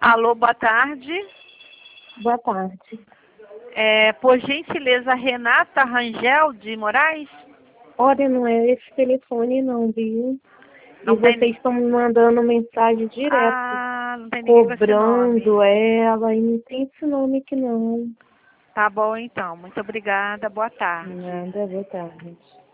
Alô, boa tarde. Boa tarde. Por gentileza, Renata Rangel de Moraes? Olha, não é esse telefone não, viu? Não E tem... vocês estão me mandando mensagem direto, não tem ninguém com esse nome. cobrando ela, e não tem esse nome aqui não. Tá bom, então. Muito obrigada. Boa tarde. Nada, boa tarde.